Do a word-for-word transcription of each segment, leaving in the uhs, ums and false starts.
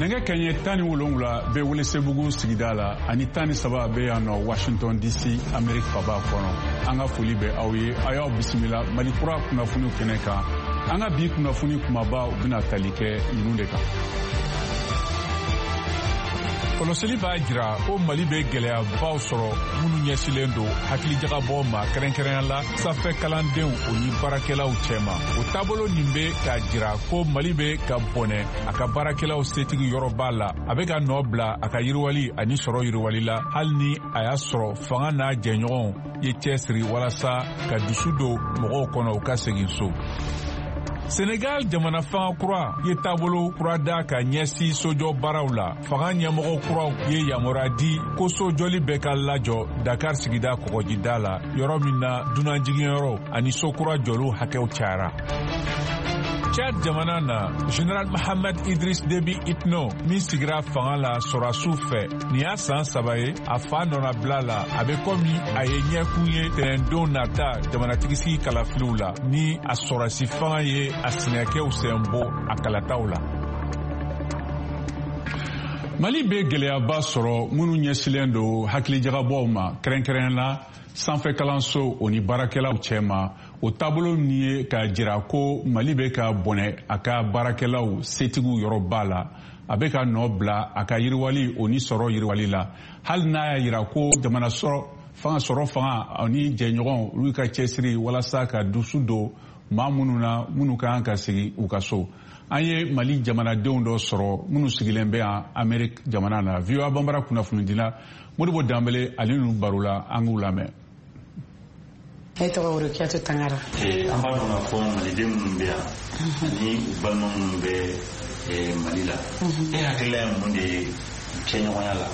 Nenge Kenya tani wolongula be wele sebugu sigidala ani tani saba be ano Washington D C America faba kono anga foli be awi ayo bisimila malikura kunafuni keneka anga bi kunafuni kumaba ubina talike inundeka Koloseli b'a jira o Mali bɛ gɛlɛyabaw sɔrɔ minnu ɲɛsilen don hakili jagabɔ ma kɛrɛnkɛrɛnya la sanfɛ kalandenw o ni baarakɛlaw cɛma o taabolo nin bɛ k'a jira ko Mali bɛ ka bɔnɛ a ka baarakɛlaw setigi yɔrɔba la a bɛ ka nɔ bila a ka yiriwali ani sɔrɔ yiriwali la hali ni a y'a sɔrɔ fanga n'a jɛɲɔgɔnw ye cɛsiri walasa ka dusu don mɔgɔw kɔnɔ u ka segin so. Senegal jamana fanga kura ye taabolo kura da ka ɲɛsi sojɔ baaraw la fanga ɲɛmɔgɔ kuraw ye yamara di ko sojɔli bɛ ka lajɔ Dakar sigida kɔgɔjida la yɔrɔ min na dunanjigiyɔrɔ ani so kura jɔliw hakɛw cayara. Chad jamana na General Mohamed Idriss Déby Itno min sigira fanga la sɔrɔsiw fɛ nin y'a san saba ye a fa nɔna bila la a bɛ komi a ye ɲɛkun ye tɛnɛndon nata jamanatigi sigi kalafiliw la ni a sɔrɔsi fanga ye a sinɛkɛw sen bɔ a kalataw la. Mali bɛ gɛlɛyaba sɔrɔ minnu ɲɛsilen don hakilijagabɔw ma kɛrɛnkɛrɛn la sanfɛ kalanso o ni baarakɛlaw cɛma o taabolo min ye ka jira ko Mali bɛ ka bɔnɛ a ka baarakɛlaw setigiw yɔrɔba la a bɛ ka nɔ bila a ka yiriwali o ni sɔrɔ yiriwali la hali n'a y'a jira ko jamana sɔrɔ fanga sɔrɔ fanga ani jɛɲɔgɔn olu ka cɛsiri walasa ka dusu don maa minnu na minnu kan ka sigi u ka so. An ye Mali jamanadenw dɔ sɔrɔ minnu sigilen bɛ yan Amerika jamana na V O A Banbara kunnafonidila Modibo Dambele ale n'u baro la an k'u lamɛn. Ne tɔgɔ Worokiyatu Tangara. An b'a dɔn k'a fɔ Maliden minnu bɛ yan ani u balima minnu bɛ Mali la e hakilila ye mun de ye kɛɲɔgɔnya la?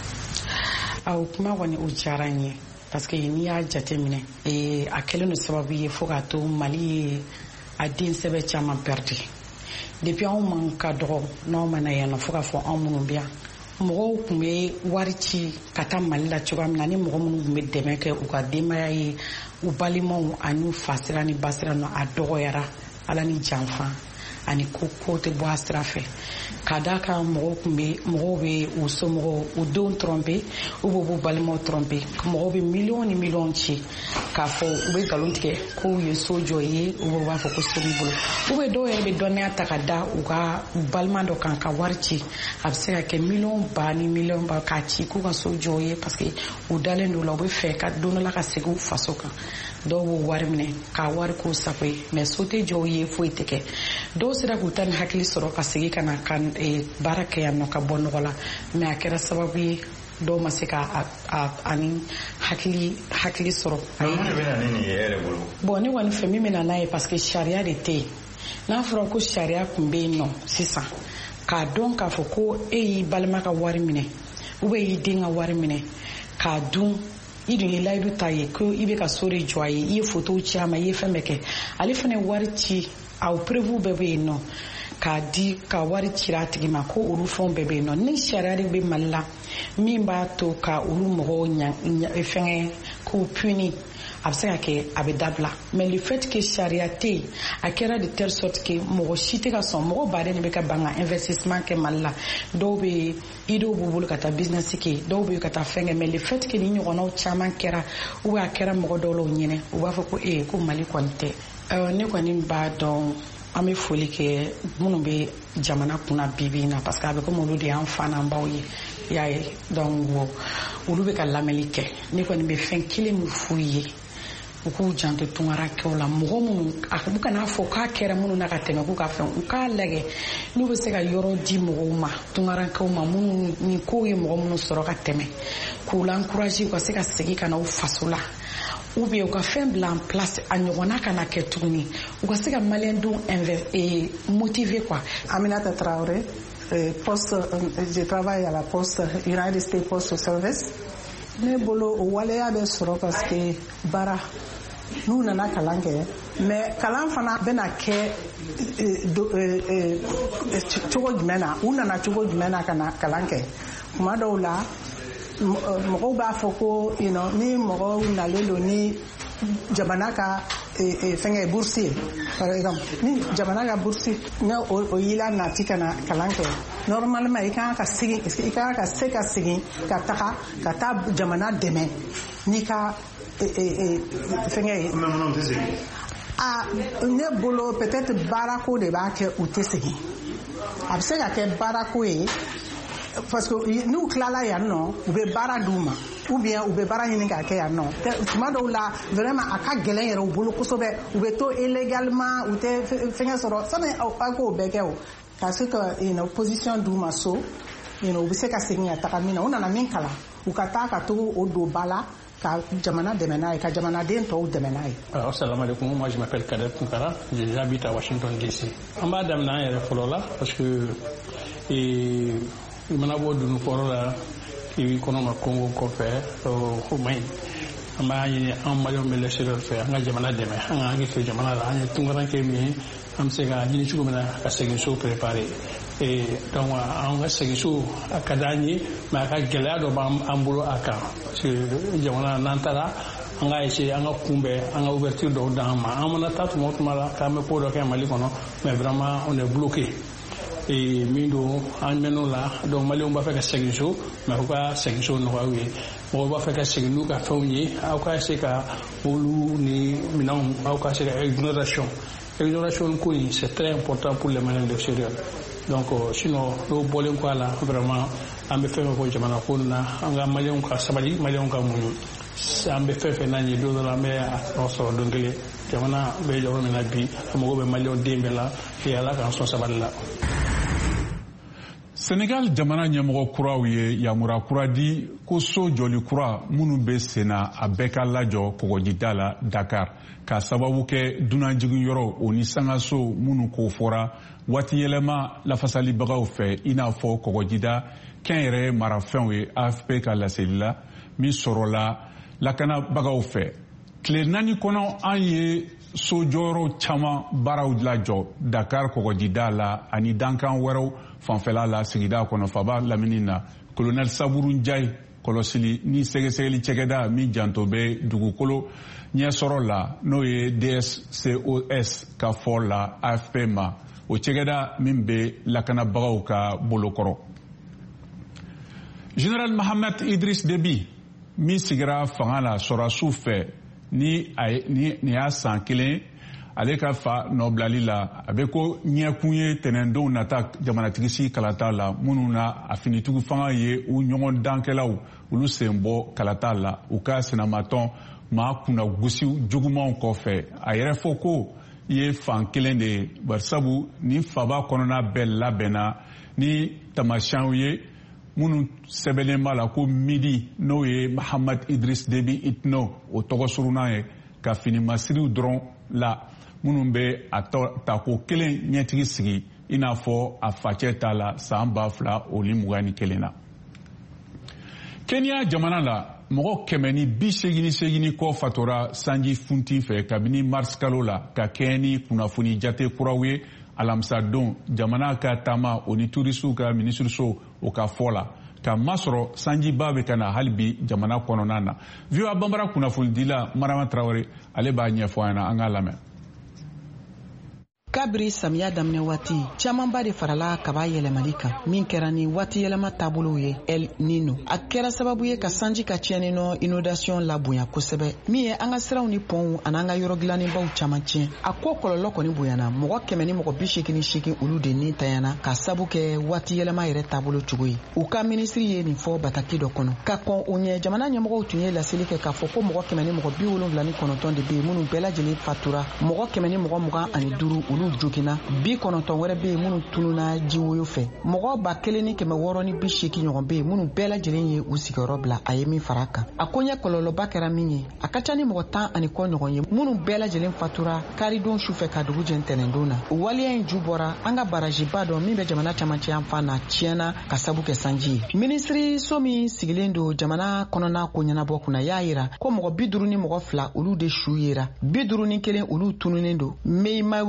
Aw kuma kɔni o diyara n ye parce que n'i y'a jateminɛ a kɛlen don sababu ye fo k'a to Mali ye a den sɛbɛ caman perdre depuis anw man ka dɔgɔ n'anw mana yan nɔ fo k'a fɔ anw minnu bɛ yan mɔgɔw tun bɛ wari ci ka taa Mali la cogoya min na ni mɔgɔ minnu tun bɛ dɛmɛ kɛ u ka denbaya ye u balimaw ani u fasira ni basira nɔ a dɔgɔyara Ala ni janfa ani ko ko tɛ bɔ a sira fɛ ka da kan mɔgɔw tun bɛ mɔgɔw bɛ u somɔgɔw u denw tromper u b'u b'u balimaw tromper mɔgɔw bɛ miliyɔn ni miliyɔn ci k'a fɔ u bɛ nkalon tigɛ k'u ye so jɔ ye u b'a fɔ ko so b'i bolo u bɛ dɔw yɛrɛ bɛ dɔnniya ta ka da u ka balima dɔ kan ka wari ci a bɛ se ka kɛ miliyɔn ba ni miliyɔn ba k'a ci k'u ka so jɔ ye parce que u dalen don la u bɛ fɛ ka don dɔ la ka segin u faso kan dɔw b'o wari minɛ k'a wari k'u sago ye mais so tɛ jɔ ye foyi tɛ kɛ dɔw sera k'u ta ni hakili sɔrɔ ka segin ka na ka baara kɛ yan nɔ ka bɔ nɔgɔ la mais a kɛra sababu ye dɔw ma se ka ani hakili hakili sɔrɔ. mun de bɛ na ni nin ye yɛrɛ bolo? bon ne kɔni fɛ min bɛ na n'a ye parce que sariya de tɛ yen n'a fɔra ko sariya tun bɛ yen nɔ sisan k'a dɔn k'a fɔ ko e y'i balima ka wari minɛ ou bien y'i den ka wari minɛ k'a dun i dun ye layidu ta ye ko i bɛ ka so de jɔ a ye i ye photo ci a ma i ye fɛn bɛɛ kɛ ale fana wari ci aw preuve bɛɛ bɛ yen nɔ k'a di ka wari ci a tigi ma ko olu fɛnw bɛɛ bɛ yen nɔ ni sariya de bɛ Mali la min b'a to ka olu mɔgɔw ɲa fɛngɛ k'u puni a bɛ se ka kɛ a bɛ dabila mais le fait que sariya tɛ yen a kɛra de telle sorte que mɔgɔ si tɛ ka sɔn mɔgɔ baden de bɛ ka ban ka investissement kɛ Mali la dɔw bɛ idéw b'u bolo ka taa business kɛ dɔw bɛ ka taa fɛn kɛ mais le fait que ni ɲɔgɔnnaw caman kɛra ou bien a kɛra mɔgɔ dɔw la u ɲɛna u b'a fɔ ko ee ko Mali kɔni tɛ ne kɔni b'a dɔn an bɛ foli kɛ minnu bɛ jamana kunna bibi in na parce que a bɛ komi olu de y'an fa n'an baw ye i y'a ye donc olu bɛ ka lamɛnni kɛ ne kɔni bɛ fɛn kelen min f'u ye u k'u janto tungarakɛw la mɔgɔ minnu a u kana fɔ k'a kɛra minnu na ka tɛmɛ k'u ka fɛn u k'a lajɛ n'u bɛ se ka yɔrɔ di mɔgɔw ma tungarakɛw ma minnu ni kow ye mɔgɔ minnu sɔrɔ ka tɛmɛ k'u la encourager u ka se ka segin ka na u faso la ou bien u ka fɛn bila en place a ɲɔgɔnna kana kɛ tuguni u ka se ka maliyɛndenw motiver quoi. Aminata Traoré, poste, je travaille à la poste United States Postal Service. Ne bolo o waleya bɛ sɔrɔ parce que baara n'u nana kalan kɛ mais kalan fana bɛna kɛ cogo jumɛn na u nana cogo jumɛn na ka na kalan kɛ kuma dɔw la mɔgɔw b'a fɔ ko ni mɔgɔw nalen don ni jamana ka fɛngɛ boursier par exemple ni jamana ka boursier na o yila nati kana kalan kɛ normalement i kan ka segin i kan ka se ka segin ka taga ka taa jamana dɛmɛ ni ka fɛngɛ a ne bolo peut-être baarako de b'a kɛ u tɛ segin a bɛ se ka kɛ baarako ye parce que n'u tilala yan nɔ u bɛ baara d'u ma ou bien u bɛ baara ɲini k'a kɛ yan nɔ tuma dɔw la vraiment a ka gɛlɛn yɛrɛ u bolo kosɛbɛ u bɛ to illégalement u tɛ fɛngɛ sɔrɔ sani aw k'o bɛɛ kɛ o ka se ka position d'u ma so u bɛ se ka segin ka taga min na u nana min kalan u ka taa ka to o don ba la ka jamana dɛmɛ n'a ye ka jamanaden tɔw dɛmɛ n'a ye. Assalamu alaikum, moi je m'appelle Kader Tunkara, j'habite à Washington D C. An b'a daminɛ an yɛrɛ fɔlɔ la parce que i mana bɔ dunu fɔlɔ la i b'i kɔnɔ ma Congo kɔfɛ o man ɲi. An b'a ɲini an maliyɛnw bɛ l'extérieur fɛ an ka jamana dɛmɛ an ka hakili to jamana la an ye Tunkara kɛ min ye an bɛ se ka ɲini cogo min na ka segin so préparer. Donc an ka segin so a ka d'an ye mais a ka gɛlɛya dɔ b'an bolo a kan parce que jamana n'an taara an ka essayer an ka kunbɛn an ka ouverture dɔw d'an ma an mana taa tuma o tuma la k'an bɛ ko dɔ kɛ Mali kɔnɔ mais vraiment on est bloqué et min don an mɛn'o la donc maliyɛnw b'a fɛ ka segin so mais u ka segin so nɔgɔya u ye mɔgɔw b'a fɛ ka segin n'u ka fɛnw ye aw ka essayer ka olu ni minɛnw aw ka essayer ka exonération exonération ko in c'est très important pour les Maliens de l'extérieur. Donc sinon n'o bɔlen kɔ a la vraiment an bɛ fɛn fɛn fɔ jamana ko na an ka maliyɛnw ka sabali maliyɛnw ka muɲu an bɛ fɛn fɛn n'a ye don dɔ la an bɛ a sɔrɔ don kelen jamana bɛ yɔrɔ min na bi a mago bɛ maliyɛnw den bɛɛ la et ala k'an sɔn sabali la. Senegal jamana ɲɛmɔgɔ kuraw ye yamura kura di ko so jɔli kura minnu bɛ sen na a bɛɛ ka lajɔ kɔgɔjida la Dakar ka sababu kɛ dunanjigin yɔrɔ o ni sangaso minnu ko fɔra waati yɛlɛma lafasalibagaw fɛ i n'a fɔ kɔgɔjida kɛnyɛrɛ marafɛnw ye A F P ka laseli la min sɔrɔla lakanabagaw fɛ tile naani kɔnɔ an ye sojɔyɔrɔ caman baaraw lajɔ Dakar kɔgɔjida la ani dankan wɛrɛw fanfɛla la sigida kɔnɔ Faba lamini na colonel Saburu Njayi kɔlɔsili ni sɛgɛsɛgɛli cɛkɛda min janto bɛ dugukolo ɲɛsɔrɔ la n'o ye D S C O S ka fɔ la A F P ma o cɛkɛda min bɛ lakanabagaw ka bolokɔrɔ. Général Mahamat Idriss Déby min sigira fanga la sɔrɔdasiw fɛ ni y'a san kelen ale ka fa nɔbilali la a bɛ ko ɲɛkun ye tɛnɛndenw nata jamanatigisi kalata la minnu na a finitigiw fanga ye u ɲɔgɔn dankɛlaw olu sen bɔ kalata la u ka senamatɔn maa kunnagosi jugumanw kɔfɛ a yɛrɛ fɔ ko ye fan kelen de ye barisabu ni faba kɔnɔna bɛɛ labɛnna ni tamasiyɛnw ye minnu sɛbɛnlen b'a la ko midi n'o ye Mahamat Idriss Déby Itno o tɔgɔ surunan ye ka finimasiriw dɔrɔn la minnu bɛ a tako kelen ɲɛtigi sigi i n'a fɔ a facɛ ta la san ba fila o ni mugan ni kelen na. Kenya jamana la mɔgɔ kɛmɛ ni bi seegin seegin kɔ fatora sanji funti fɛ kabini mars kalo la ka kɛɲɛ ni kunnafoni jate kuraw ye alamisa don jamana ka taama o ni turisiw ka minisiriso o ka fɔ la ka masɔrɔ sanjiba bɛ ka na hali bi jamana kɔnɔna na. V O A banbara kunnafonidila Marama Traore ale b'a ɲɛfɔ an na an k'a lamɛn. Kabiri samiya daminɛ waati camanba de farala kaba yɛlɛmali kan min kɛra ni waati yɛlɛma taabolow ye El Nino a kɛra sababu ye ka sanji ka tiɲɛni nɔ inondation labonya kosɛbɛ min ye an ka siraw ni pɔnw ani an ka yɔrɔ dilannibaw caman tiɲɛ a ko kɔlɔlɔ kɔni bonyana mɔgɔ kɛmɛ ni mɔgɔ bi seegin ni seegin olu de ni tayana ka sabu kɛ waati yɛlɛma yɛrɛ taabolo cogo ye u ka minisiri ye nin fɔ bataki dɔ kɔnɔ ka kɔn o ɲɛ jamana ɲɛmɔgɔw tun ye laseli kɛ k'a fɔ ko mɔgɔ kɛmɛ ni mɔgɔ bi wolonwula ni kɔnɔntɔn de bɛ yen minnu bɛɛ lajɛlen fatura mɔgɔ kɛmɛ ni mɔgɔ mugan ani duuru olu jogina bi kɔnɔntɔn wɛrɛ bɛ yen minnu tununa jiwoyo fɛ mɔgɔ ba kelen ni kɛmɛ wɔɔrɔ ni bi seegin ɲɔgɔn bɛ yen minnu bɛɛ lajɛlen ye u sigiyɔrɔ bila a ye min fara a kan a ko ɲɛ kɔlɔlɔba kɛra min ye a ka ca ni mɔgɔ tan ani kɔ ɲɔgɔn ye minnu bɛɛ lajɛlen fatura karidon sufɛ ka dugu jɛ ntɛnɛndon na o waleya in ju bɔra an ka barajiba dɔ min bɛ jamana camancɛ yan fan na tiɲɛna ka sabu kɛ sanji ye minisiri so min sigilen don jamana kɔnɔna ko ɲɛnabɔ kunna y'a yira ko mɔgɔ bi duuru ni mɔgɔ fila olu de su yera bi duuru ni kelen olu tununnen don meimawi o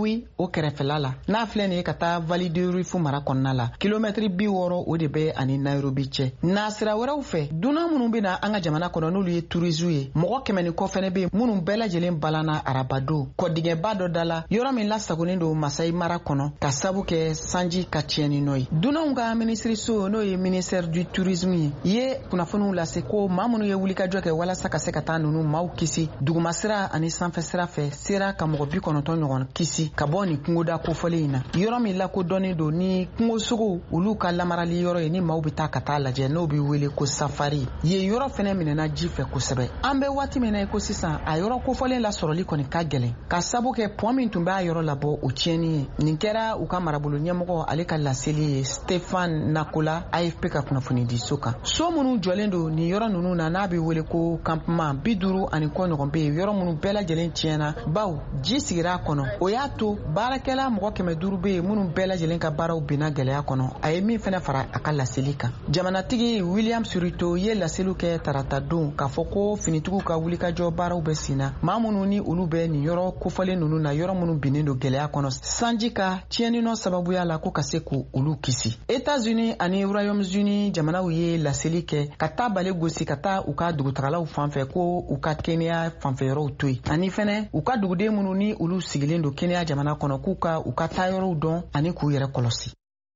o kɛrɛfɛla la n'a filɛ nin ye ka taa Valley du Rift mara kɔnɔna la kilomɛtiri bi wɔɔrɔ o de bɛ ani Nairobi cɛ. Na sira wɛrɛw fɛ dunan minnu bɛna an ka jamana kɔnɔ n'olu ye tourisme ye mɔgɔ kɛmɛ ni kɔ fɛnɛ bɛ minnu bɛɛ lajɛlen balana arabado kɔdigɛba dɔ da la yɔrɔ min lasagolen don Masai mara kɔnɔ ka sabu kɛ sanji ka tiɲɛni nɔ ye. Dunanw ka minisiriso n'o ye ministère du tourisme ye ye kunnafoniw lase ko maa minnu ye wulikajɔ kɛ walasa ka se ka taa ninnu maaw kisi duguma sira ani sanfɛ sira fɛ sera ka mɔgɔ bi kɔnɔntɔn ɲɔgɔn kisi ka bɔ nin kungoda kofɔlen in na. Yɔrɔ min lakodɔnnen don ni kungosogo olu ka lamarali yɔrɔ ye ni maaw bɛ taa ka taa lajɛ n'o bɛ wele ko safari ye yɔrɔ fɛnɛ minɛna ji fɛ kosɛbɛ. An bɛ waati min na ko sisan a yɔrɔ kofɔlen la sɔrɔli kɔni ka gɛlɛn ka sabu kɛ pɔn min tun b'a yɔrɔ labɔ o tiɲɛni ye. Nin kɛra u ka marabolo ɲɛmɔgɔ ale ka laseli ye Stéphane Nakola A F P ka kunnafoni di so kan. So minnu jɔlen don nin yɔrɔ ninnu na n'a bɛ wele ko campement bi duuru ani kɔ ɲɔgɔn bɛ yen yɔrɔ minnu bɛɛ lajɛlen tiɲɛna baw ji sigira a kɔnɔ o y'a to baarakɛla mɔgɔ kɛmɛ duuru bɛ yen minnu bɛɛ lajɛlen ka baaraw binna gɛlɛya kɔnɔ a ye min fɛnɛ fara a ka laseli kan. Jamanatigi William Surito ye laseliw kɛ tarata don k'a fɔ ko finitigiw ka wulikajɔ baaraw bɛ sen na maa minnu ni olu bɛ nin yɔrɔ kofɔlen ninnu na yɔrɔ minnu binnen don gɛlɛya kɔnɔ sanji ka tiɲɛni nɔ sababuya la ko ka se k'u olu kisi. États-Unis ani Royaume-Uni jamanaw ye laseli kɛ ka taa bale gosi ka taa u ka dugutagalaw fanfɛ ko u ka kɛnɛya fanfɛyɔrɔw to yen ani fɛnɛ u ka duguden minnu ni olu sigilen don kɛnɛya jamana kɔnɔ k'u ka u ka taa yɔrɔw dɔn ani k'u yɛrɛ kɔlɔsi.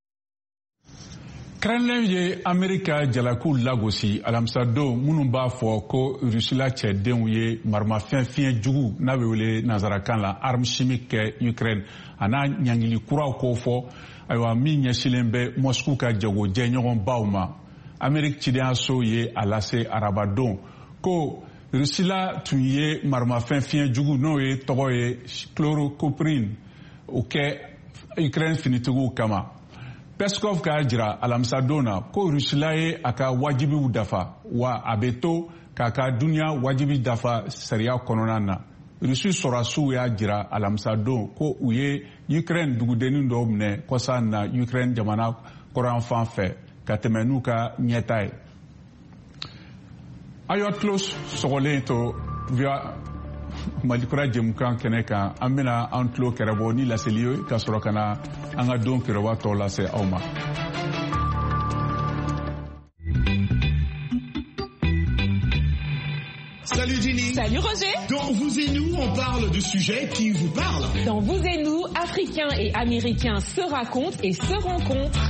Kremlin ye Amerika jalakuw lagosi alamisa don minnu b'a fɔ ko Rusila cɛdenw ye marimafɛn fiɲɛ jugu n'a bɛ wele nanzarakan la arme chimique kɛ Ukraine a n'a ɲangili kuraw ko fɔ ayiwa min ɲɛsilen bɛ Moscou ka jagojɛ ɲɔgɔn baw ma. Amerika cidenyaso ye a lase arabadon ko Rusila tun ye marimafɛn fiɲɛ jugu n'o ye tɔgɔ ye chloroquine o kɛ Ukraine finitigiw kama. Peskov ka jira alamisa don na ko Rusila ye a ka wajibiw dafa wa a bɛ to k'a ka duniya wajibi dafa sariya kɔnɔna na. Rusi sɔrɔdasiw y'a jira alamisa don ko u ye Ukraine dugudennin dɔw minɛ kɔsa na Ukraine jamana kɔrɔnfan fɛ ka tɛmɛ n'u ka ɲɛta ye. A y'aw tulo sɔgɔlen to via Malikura jɛmukan kɛnɛ kan an bɛna an tulo kɛrɛbɔ ni laseli ye ka sɔrɔ ka na an ka don kɛrɛba tɔw lase aw ma. Salut Ginny. Salut Roger. Dans Vous et Nous, on parle de sujets qui vous parlent. Dans Vous et Nous, Africains et Américains se racontent et se rencontrent.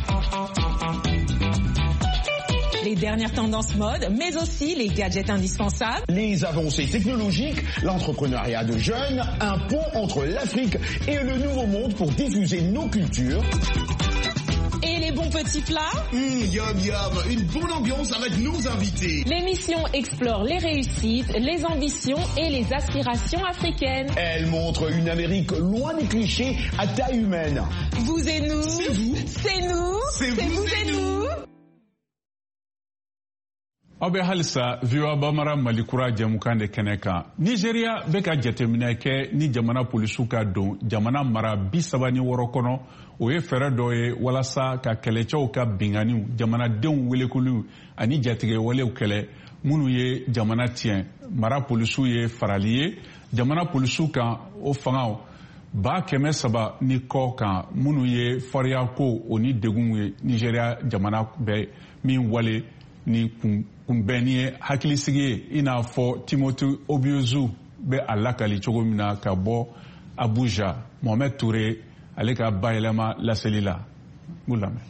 Les dernières tendances mode, mais aussi les gadgets indispensables. Les avancées technologiques, l'entrepreneuriat de jeunes, un pont entre l'Afrique et le nouveau monde pour diffuser nos cultures. Et les bons petits plats. Mmh, yum yum, une bonne ambiance avec nos invités. L'émission explore les réussites, les ambitions et les aspirations africaines. Elle montre une Amérique loin des clichés à taille humaine. Vous et nous. C'est vous. C'est nous. C'est vous, vous et nous. Aw bɛ halisa viwa bamara malikura jɛmukan de kɛnɛ kan. Nigeria bɛ ka jateminɛ kɛ ni jamana polisiw ka don jamana mara bi saba ni wɔɔrɔ kɔnɔ o ye fɛɛrɛ dɔ ye walasa ka kɛlɛcɛw ka binganiw jamanadenw welekoliw ani jatigɛwalew kɛlɛ minnu ye jamana tiɲɛ. Mara polisiw ye farali ye jamana polisiw kan o fangaw ba kɛmɛ saba ni kɔ kan minnu ye fariya ko o ni degun ye Nigeria jamana bɛ min wale ni kun kunbɛnni ye hakilisigi ye i n'a fɔ Timothy Obiozu bɛ a lakali cogo min na ka bɔ Abuja. Mohamed Toure ale ka bayɛlɛma laseli la. K'u lamɛn.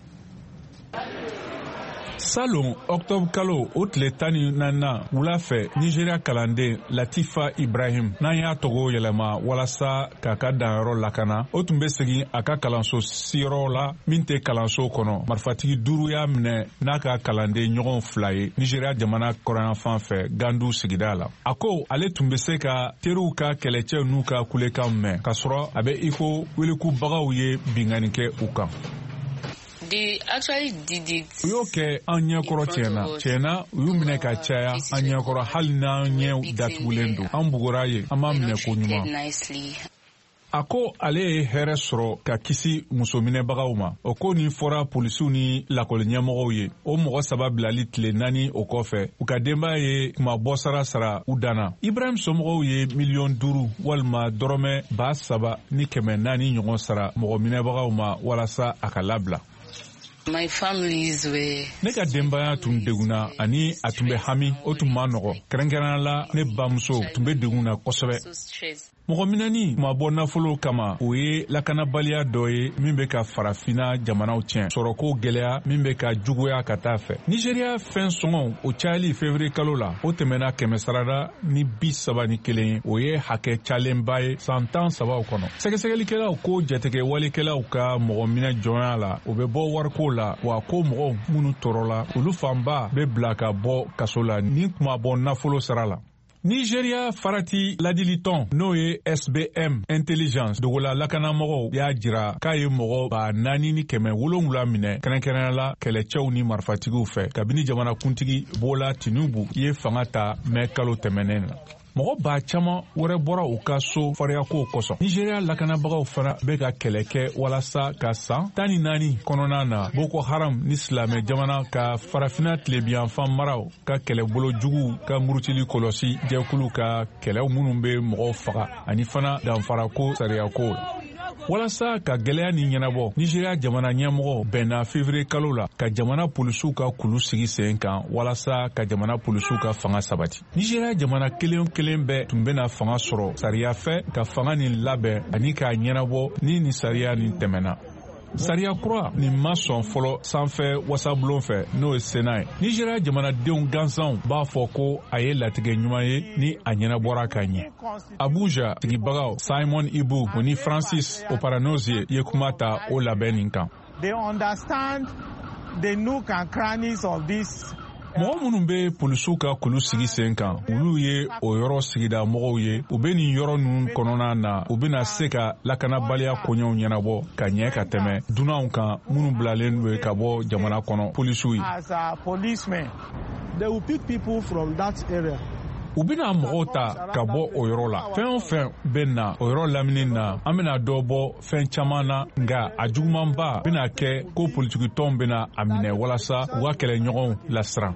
Salon octobre kalo o tile tan ni naaninan wula fɛ Nigeria kalanden Latifa Ibrahim n'an y'a tɔgɔ yɛlɛma walasa k'a ka danyɔrɔ lakana o tun bɛ segin a ka kalanso siyɔrɔ la min tɛ kalanso kɔnɔ. Marifatigi duuru y'a minɛ n'a ka kalanden ɲɔgɔn fila ye Nigeria jamana kɔrɔyanfan fɛ Gandu sigida la. A ko ale tun bɛ se ka teriw ka kɛlɛcɛw n'u ka kulekan mɛn k'a sɔrɔ a bɛ i ko welikubagaw ye bingani kɛ u kan. They actually did it. U y'o kɛ an ɲɛkɔrɔ tiɲɛna tiɲɛna u y'u minɛ ka caya an ɲɛkɔrɔ hali n'an ɲɛw datugulen don an bugora ye an b'a minɛ ko ɲuman. a ko ale ye hɛrɛ sɔrɔ ka kisi musominɛbagaw ma. O ko nin fɔra polisiw ni lakɔli ɲɛmɔgɔw ye. O mɔgɔ saba bilali tile naani o kɔfɛ u ka denbaya ye kumabɔ sara sara u danna. Ibrahim somɔgɔw ye miliyɔn duuru walima dɔrɔmɛ ba saba ni kɛmɛ naani ɲɔgɔn sara mɔgɔ minɛbagaw ma walasa a ka labila. My families were... Ne ka denbaya tun degunna ani a tun bɛ hami o tun ma nɔgɔ. Kɛrɛnkɛrɛnnenya la ne bamuso tun bɛ degunna kosɛbɛ. Mɔgɔ minɛni ma bɔ nafolo kama o ye lakanabaliya dɔ ye min bɛ ka farafina jamanaw tiɲɛ. Sɔrɔko gɛlɛya min bɛ ka juguya ka taa fɛ. Nigeria fɛn sɔngɔ o cayali février kalo la o tɛmɛna kɛmɛ sarada ni bi saba ni kelen ye. O ye hakɛ cayalenba ye san tan sabaw kɔnɔ. Sɛgɛsɛgɛlikɛlaw ko jatigɛ walikɛlaw ka mɔgɔ minɛ jɔnya la o bɛ bɔ wariko la wa ko mɔgɔw minnu tɔɔrɔ olu fanba bɛ bila ka bɔ kaso la ni kuma bɔ nafolo sara la. Nigeria farati ladilitɔn n'o ye S B M Intelligence dogola lakanamɔgɔw y'a jira k'a ye mɔgɔ ba naani ni kɛmɛ wolonwula minɛ kɛrɛnkɛrɛnnenya la kɛlɛcɛw ni marifatigiw fɛ kabini jamanakuntigi Bola Tinubu ye fanga ta mɛ kalo tɛmɛnen na. Mɔgɔ ba caman wɛrɛ bɔra u ka so fariyako kosɔn. Nigeria lakanabagaw fana bɛ ka kɛlɛ kɛ walasa ka san tan ni naani kɔnɔna na Boko Haram ni silamɛ jamana ka farafina tilebiyanfan maraw ka kɛlɛbolo jugu ka murutili kɔlɔsi jɛkulu ka kɛlɛw minnu bɛ mɔgɔw faga ani fana danfarako sariyako la. Walasa ka gɛlɛya ni ɲɛnabɔ Nigeria jamana ɲɛmɔgɔ bɛnna février kalo la ka jamana polisiw ka kulu sigi sen kan walasa ka jamana polisiw ka fanga sabati. Nigeria jamana kelen kelen bɛɛ tun bɛna fanga sɔrɔ sariya fɛ ka fanga nin labɛn ani k'a ɲɛnabɔ ni nin sariya nin tɛmɛna. Sariya kura nin ma sɔn fɔlɔ sanfɛ wasabulon fɛ n'o ye Sena ye. Nigeria jamanadenw gansanw b'a fɔ ko a ye latigɛ ɲuman ye ni a ɲɛnabɔra ka ɲɛ. Abuja tigibagaw Simon Ibu ni Francis Oparanozie ye kuma ta o labɛn nin kan. They understand the nook and crannies of this. Mɔgɔ minnu bɛ polisiw ka kulu sigi sen kan olu ye o yɔrɔ sigida mɔgɔw ye u bɛ nin yɔrɔ ninnu kɔnɔna na u bɛna se ka lakanabaliya koɲɛw ɲɛnabɔ ka ɲɛ ka tɛmɛ dunanw kan minnu bilalen don ka bɔ jamana kɔnɔ polisiw ye. As a policeman, they will pick people from that area. U bɛna mɔgɔw ta ka bɔ o yɔrɔ la. Fɛn o fɛn bɛ na o yɔrɔ lamini na an bɛna dɔ bɔ fɛn caman na nka a jugumanba bɛna kɛ ko politikitɔnw bɛna a minɛ walasa u ka kɛlɛɲɔgɔnw lasiran.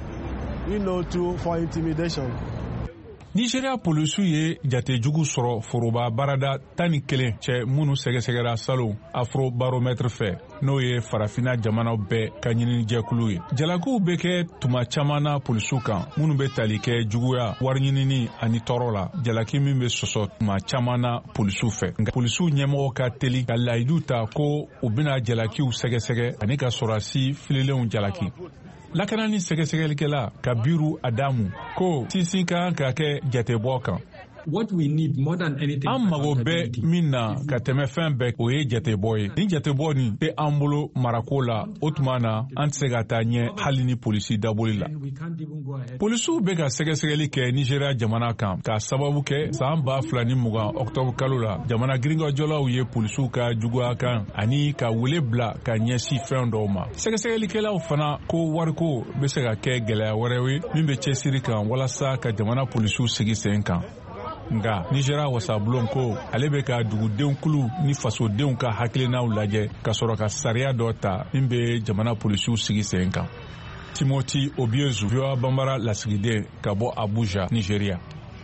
We know too for intimidation. Nigeria polisiw ye jatejugu sɔrɔ foroba barada tan ni kelen cɛ minnu sɛgɛsɛgɛra salon afro baromètre fɛ n'o ye farafina jamanaw bɛɛ ka ɲinijɛkulu ye. Jalakiw bɛ kɛ tuma caman na polisiw kan minnu bɛ tali kɛ juguya wariɲinini ani tɔɔrɔ la. Jalaki min bɛ sɔsɔ tuma caman na polisiw fɛ. Nka polisiw ɲɛmɔgɔ ka teli ka layidu ta ko u bɛna jalakiw sɛgɛsɛgɛ ani ka sɔrɔdasi fililenw jalaki. Lakanani sɛgɛsɛgɛlikɛla Kabiru Adamu ko sinsin ka kan ka kɛ jatebɔ kan. What we need more than anything. An mago bɛ min na ka tɛmɛ fɛn bɛɛ o ye jatebɔ ye. Ni jatebɔ nin tɛ an bolo marako la o tuma na an tɛ se ka taa ɲɛ hali ni polisi daboli la. Polisiw bɛ ka sɛgɛsɛgɛli kɛ Nigeria jamana kan k'a sababu kɛ san ba fila ni mugan octobre kalo la jamana girinkajɔlaw ye polisiw ka juguya kan ani ka wele bila ka ɲɛsin fɛn dɔw ma. Sɛgɛsɛgɛlikɛlaw fana ko wariko bɛ se ka kɛ gɛlɛya wɛrɛ ye min bɛ cɛsiri kan walasa ka jamana polisiw sigi sen kan. Nga Nigeria wasabulon ko ale bɛ ka dugudenw kulu ni fasodenw ka hakilinaw lajɛ ka sɔrɔ ka sariya dɔ ta min bɛ jamana polisiw sigi sen kan. Timothy Obiezu, V O A Bambara lasigiden ka bɔ Abuja, Nigeria.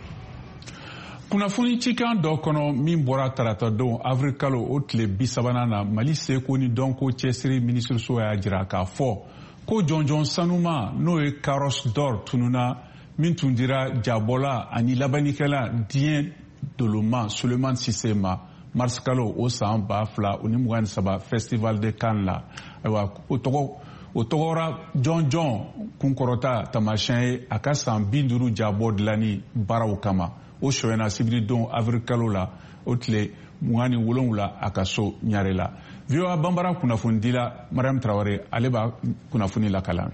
Kunnafoni cikan dɔ kɔnɔ min bɔra taratadenw avril kalo o tile bi sabanan na Mali seko ni dɔnko cɛsiri minisiriso y'a jira k'a fɔ ko jɔnjɔn sanuma n'o ye Carrosse d'or tununa min tun dira jabɔla ani labannikɛla diɲɛ doloma Suleiman Sise ma mars kalo o san ba fila o ni mugan ni saba festival de Cannes la. Ayiwa o tɔgɔ o tɔgɔra jɔn jɔn kunkɔrɔta tamasiyɛn ye a ka san bi duuru jabɔ dilanni baaraw kama. O sɔyɛna sibiridon avril kalo la o tile mugan ni wolonwula a ka so ɲare la. V O A Bambara kunnafonidila Mariam Traoré ale b'a kunnafoni lakalan.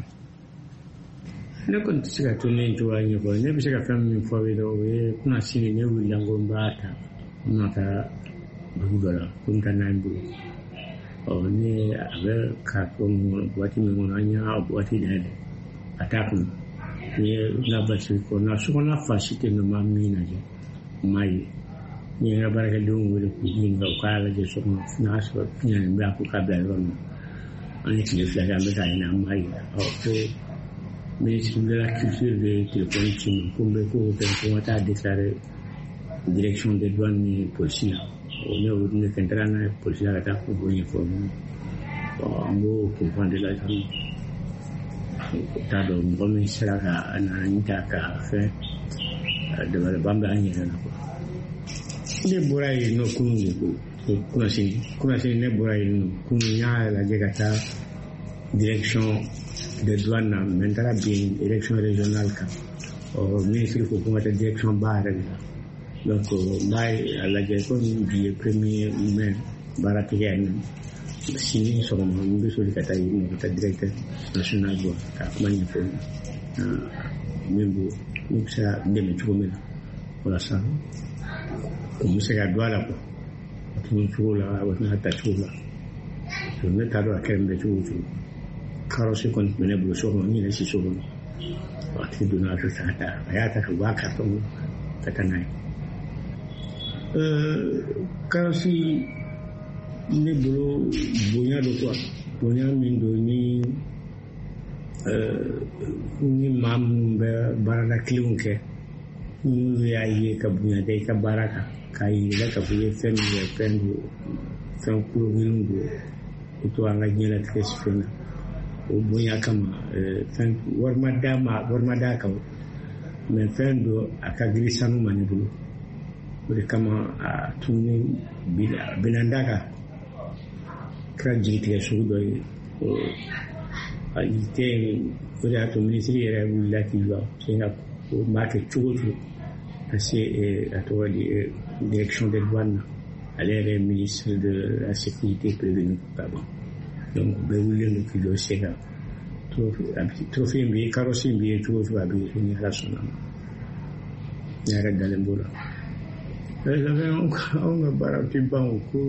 Ne kɔni tɛ se ka to ne cogoya ɲɛfɔ ne bɛ se ka fɛn min fɔ aw ye dɔrɔn o ye kunna sini ne wulila n ko n b'a ta n ma taa dugu dɔ la ko n ka n'a bolo ɔ ne a bɛ ka fɔ min kɔnɔ buwati min kɔnɔ an y'a buwati dayɛlɛ a t'a kɔnɔ n ye labasi kɔ nka sokɔnɔ fa si tɛ yen nɔ n ma min lajɛ n m'a ye ni nga baraka dum wala ko ni nga ko ala je so na so ni nga ko ka bla ron ani ki le flaga me ta ina mai o ko ministre de la culture de télécommunication comme ko ko ta déclarer direction des douanes ni police on est au ne kentrana police la ta ko ni ko ngo ko prendre la vie ta do ngomi sera ana nta ka fe de la bamba ani na ko ne borai no kunungu ko kuna sin kuna sin ne borai no kunya la jegata direction des douanes na mentara bien direction régionale ka o ministre ko kuma ta direction bare donc mai la je ko di premier mai baraka yani sini so mo ngi so kata yi ta directeur national do ka mani ko membo musa ndeme chumela wala sa musa ya dwala ko tun chula wa na ta chula so ne ta do akembe chuchu karo se kon mene bu so ni ne si so no wa ti do na so ta ta ya ta wa ka to ta nai euh karo si ne bolo bonya do quoi bonya min do ni euh ni mam be baraka kliunke ni ya ye ka bonya dai ka baraka kai la ka buye fen ya fen fen ku ngungu to anga nyela kesfena o bonya kama fen warma dama warma da ka me fen do akagri sanu manibulu o kama tuni bila binandaka krajiti su do o aite o ya to ministri era bulla ki lo singa o ma che chuju assez à toi di direction des douanes aller ministre de la sécurité prévenue pardon donc be wulle no ki lo singa to trophée mbi karosi mbi chuju abi ni rasona ya ga dalembola la veon on bara ti ban ko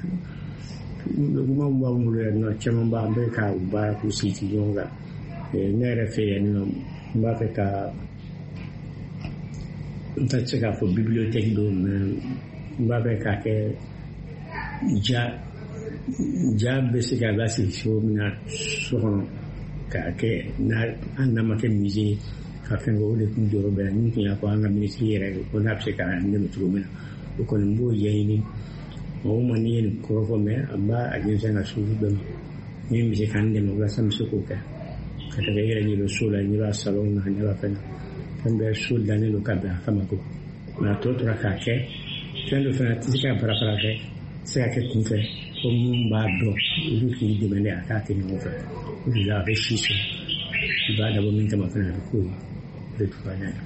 kuma mwa mule no chama mba mbe ka ba ku siti yonga e nere fe no mba fe ka nta cheka fo bibliothèque do mba fe ka ke ja ja bese ka ba si so na so ka ke na anda ma ke musée ka fe ngo de ku do be ni ya ko anga ministère ko na se ka ne mutru mena ko mbo yeyini o mani ko ko me amba agenza na suju do ni mi se kan de no la sam su ko ka kata ga yere ni lo sula ni la salon na ni la fena kan be sul da ni lo ka ba kama ko na to to ka ke kan lo fena ti ka para para ke se ka ke kun fe ko mun ba do ni ki de mene aka ke ni mo fe ko la be shi se ba da bo min kama fena ko ko to ba na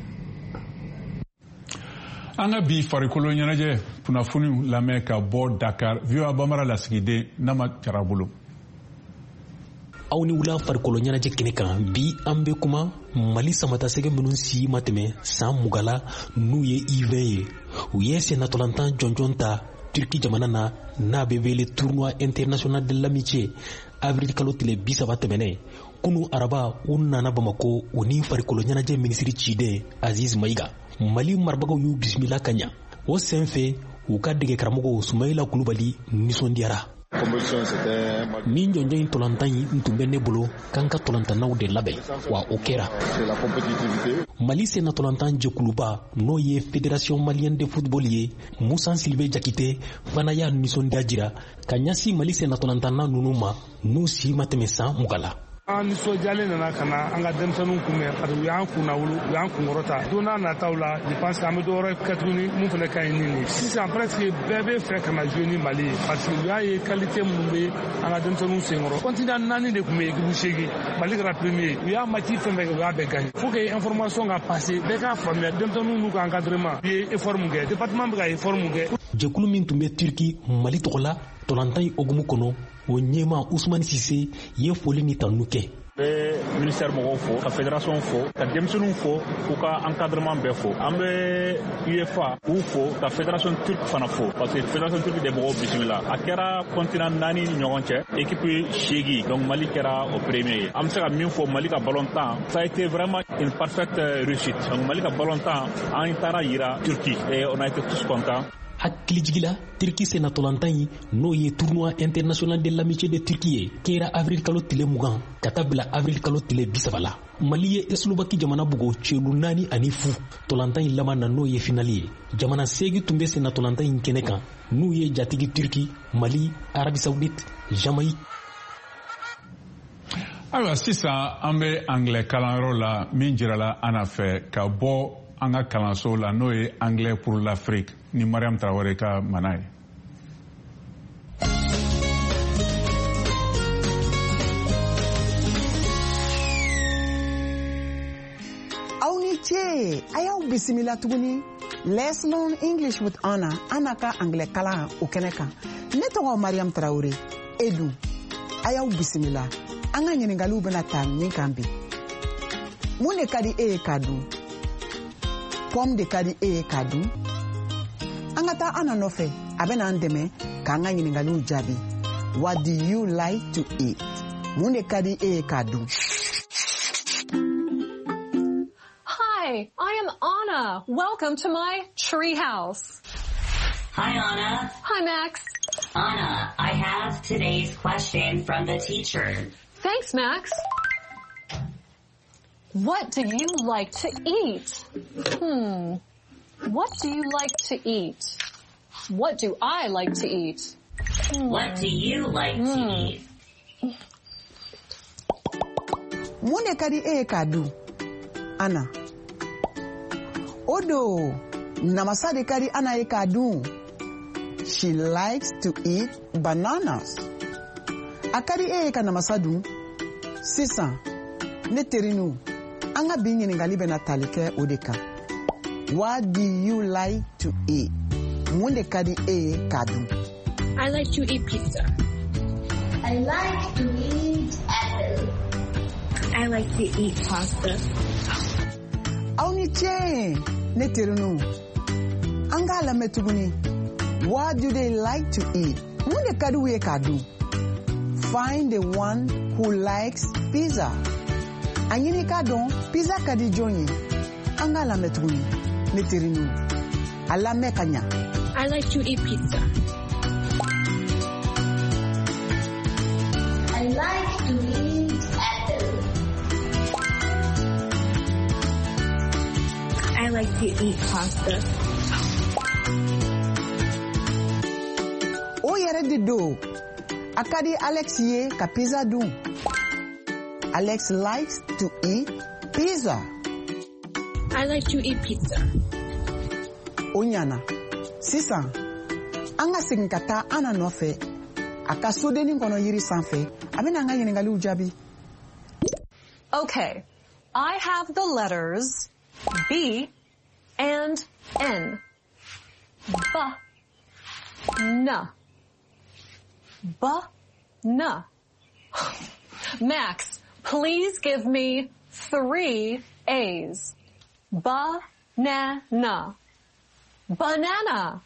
an ka bi farikolo ɲɛnajɛ kunnafoniw lamɛn ka bɔ Dakar V O A Bamara lasigiden Nama Jara bolo. aw ni wula farikolo ɲɛnajɛ kɛnɛ kan bi an bɛ kuma Mali samatasɛgɛ minnu si ma tɛmɛ san mugala n'u ye I V ye u ye sennatolantan jɔnjɔn ta Turki jamana na n'a bɛ wele tournoi international de l'amitié avril kalo tile bi saba tɛmɛnɛ kunu araba u nana Bamako u ni farikolo ɲɛnajɛ minisiri ciden Aziz Mayiga Mali marabagaw y'u bisimila ka ɲa o senfɛ u ka dege karamɔgɔ Sumayila Kulubali nisɔndiyara ni jɔnjɔn in tolantan in tun bɛ ne bolo k'an ka tolantannaw de labɛn wa o kɛra Mali sennatolantan jɛkuluba n'o ye Fédération Malienne de Football ye Musa Silibe Jakite fana y'a nisɔndiya jira ka ɲɛsin Mali sennatolantanna ninnu ma n'u si ma tɛmɛ san mugan la. an nisɔndiyalen nana ka na an ka denmisɛnninw kunbɛn parce que u y'an kunnawolo u y'an kunkɔrɔta don n'a nataw la je pense que an bɛ dɔ wɛrɛ kɛ tuguni mun fana ka ɲi ni nin sisan presque bɛɛ bɛ fɛ ka na jouer ni Mali ye parce que u y'a ye qualité minnu bɛ an ka denmisɛnninw senkɔrɔ continent naani de tun bɛ équipe seegin Mali kɛra premier u y'a match fɛn fɛn kɛ u y'a bɛɛ gagné faut que information ka passer bɛɛ k'a faamuya denmisɛnninw n'u ka encadrement u ye effort min kɛ département bɛ ka effort min kɛ. jɛkulu min tun bɛ Turki Mali tɔgɔ la tolantan in hokumu kɔnɔ o ɲɛmaa Usmani Sise ye foli ni tanu kɛ. bɛ ministère mɔgɔw fo ka fédération fo ka denmisɛnninw fo k'u ka encadrement bɛɛ fo an bɛ U E F A k'u fo ka fédération turque fana fo parce que fédération turque de mɔgɔw bisimila a kɛra continent naani ni ɲɔgɔn cɛ équipe seegin donc Mali kɛra o premier ye an bɛ se ka min fɔ Mali ka ballon tan ça a été vraiment une parfaite réussite donc Mali ka ballon tan an taara yira Turquie et on a été tous contents. hakilijigila Turki senatolantan yi n'o ye tournoi international de l'amitié de Turquie ye kɛra avril kalo tile mugan ka taa bila avril kalo tile bisaba la. Mali ye Eslovaki jamana bugo celu naani ani fu tolantan yi laban na n'o ye finali ye. Jamana segi tun bɛ senatolantan yi kɛnɛ kan n'u ye jatigi Turki, Mali, Arabie Saoudite, Jamaïque. Ayiwa sisan an bɛ anglais kalanyɔrɔ la min jirala an na fɛ ka bɔ an ka kalanso la n'o ye anglais pour l'Afrique ni Mariam Traoré ka mana ye. Aw ni ce a y'aw bisimila tuguni Let's Learn English with Anna Anna ka anglais kalan o kɛnɛ kan. Ne tɔgɔ Mariam Traoré. Edu a y'aw bisimila an ka ɲininkaliw bɛna ta min kan bi. Mun de ka di e ye k'a dun? Pomme de ka di e ye k'a dun? An ka taa Anna nɔfɛ a bɛna an dɛmɛ k'an ka ɲininkaliw jaabi. What do you like to eat? Mun de ka di e ye k'a dun? Hi, I am Anna. Welcome to my tree house. Hi, Anna. Hi, Max. Anna, I have today's question from the teacher. Thanks, Max. What do you like to eat? Hmm. What do you like to eat? What do I like to eat? Hmm. What do you like to Hmm. eat? Mun de ka di e ye k'a dun? Anna. Odo, namasa de ka di Anna ye k'a dun? She likes to eat bananas. A ka di e ye ka namasa dun? Sisan, ne terinu, an ka bi ɲininkali bɛna tali kɛ o de kan. What do you like to eat? Mun de ka di e ye k'a dun? I like to eat pizza. I like to eat apple. I like to eat pasta. Aw ni ce, ne terinu, an ka lamɛn tuguni. What do they like to eat? Mun de ka di u ye k'a dun? Find the one who likes pizza. A ɲini k'a dɔn pizza ka di jɔn ye? An ka lamɛn tuguni, ne terinu. A lamɛn ka ɲa. I like to eat pizza. I like to eat apple. I like to eat pasta. O yɛrɛ de do. A ka di Alex ye ka pizza dun. Alex likes to eat pizza. I like to eat pizza. O ɲana. Sisan, an ka segin ka taa Anna nɔfɛ. A ka sodennin kɔnɔ yiri sanfɛ. A bɛna an ka ɲininkaliw jaabi. Okay, I have the letters B and N. Ba, na. Ba, na. Max, please give me three A's. Ba-na-na. Banana.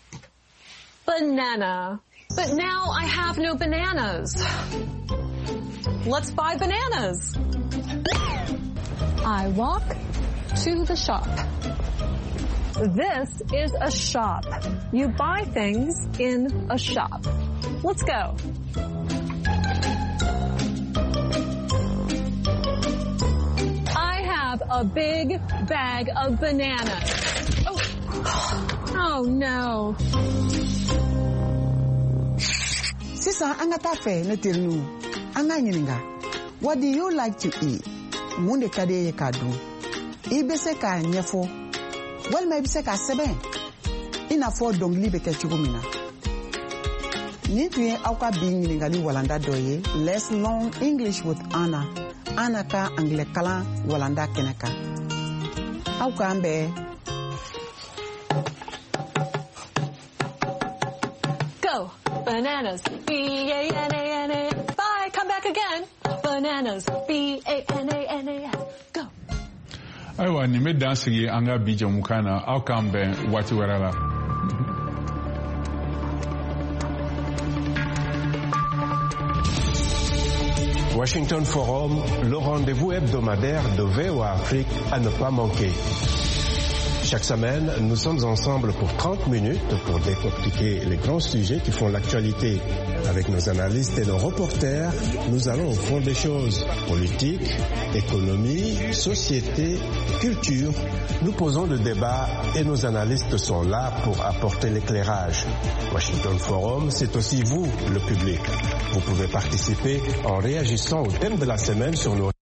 Banana. But now I have no bananas. Let's buy bananas. I walk to the shop. This is a shop. You buy things in a shop. Let's go. I have a big bag of bananas. Oh, oh no. Sisan an ka taa fɛ ne terinu. An ka ɲininka. What do you like to eat? Mun de ka di e ye k'a dun? I bɛ se k'a ɲɛfɔ walima i bɛ se k'a sɛbɛn i n'a fɔ dɔnkili bɛ kɛ cogo min na. Nin tun ye aw ka bi ɲininkali walanda dɔ ye. Let's Learn English with Anna. Anna ka anglais kalan walanda kɛnɛ kan. Aw k'an bɛn. Go. Bananas. B A N A N A S. Bye. Come back again. Bananas. B A N A N A S. Go. Ayiwa, nin bɛ dan sigi an ka bi jamukan na. Aw k'an bɛn waati wɛrɛ la. Washington Forum, le rendez-vous hebdomadaire de V O A Afrique à ne pas manquer. Chaque semaine, nous sommes ensemble pour trente minutes pour décortiquer les grands sujets qui font l'actualité. Avec nos analystes et nos reporters, nous allons au fond des choses. Politique, économie, société, culture. Nous posons le débat et nos analystes sont là pour apporter l'éclairage. Washington Forum, c'est aussi vous, le public. Vous pouvez participer en réagissant au thème de la semaine sur nos